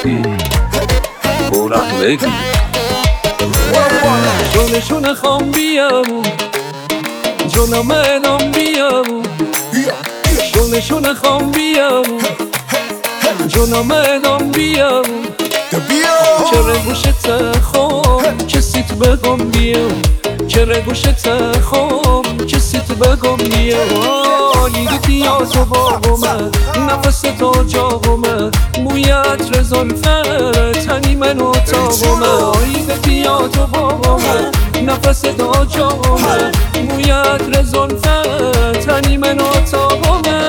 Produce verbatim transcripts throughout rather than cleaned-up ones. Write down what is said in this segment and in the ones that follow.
گفتی برم بگو شونه شونه خام بیام جونا منم بیام شونه شونه خام بیام جونا منم بیام چرا گوشت خام کسیت بگم بیام چرا گوشت خام کسیت بگم بیام دیدی یا تو باغمه نفس تو جاغمه مویت رزلفه تنی منو تاغمه دیدی یا تو باغمه نفس تو جاغمه مویت رزلفه تنی منو تاغمه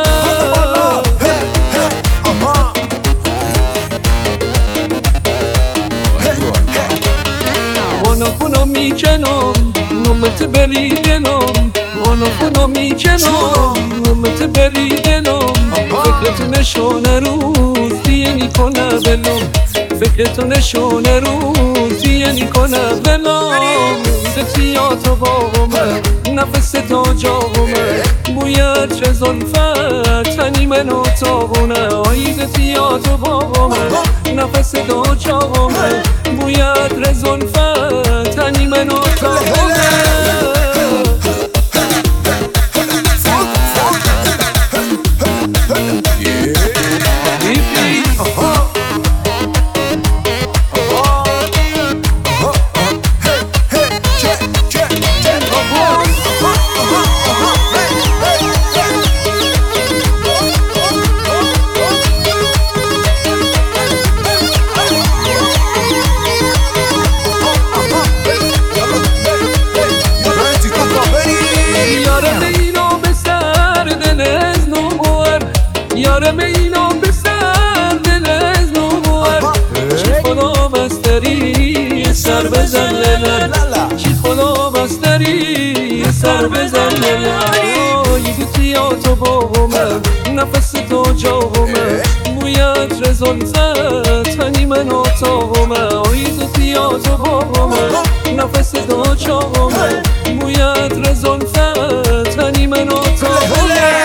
وانا کنم میکنم نومت بریدنم وانا کنم میکنم نومت بریدنم فکرت نشانه روز دیه نیکنه بلم فکرت نشانه روز دیه نیکنه بلم زتیات باغمه نفس تا جاغمه بویت رزلفه تنی منو تاغونه آیزتیات باغمه نفس تا جاغمه بویت رزلفه تنی منو تاغونه یارم اینو به سر دل از نوار چی خدا بستری سر بزن للن چی خدا بستری سر بزن للن یدی تو باغمه نفس تو جاغمه بویت رزلفه تنی منو تاغمه یدی تو باغمه نفس تو جاغمه بویت رزلفه تنی منو تاغمه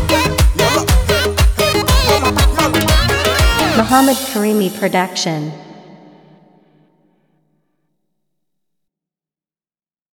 Muhammad Karimi Production.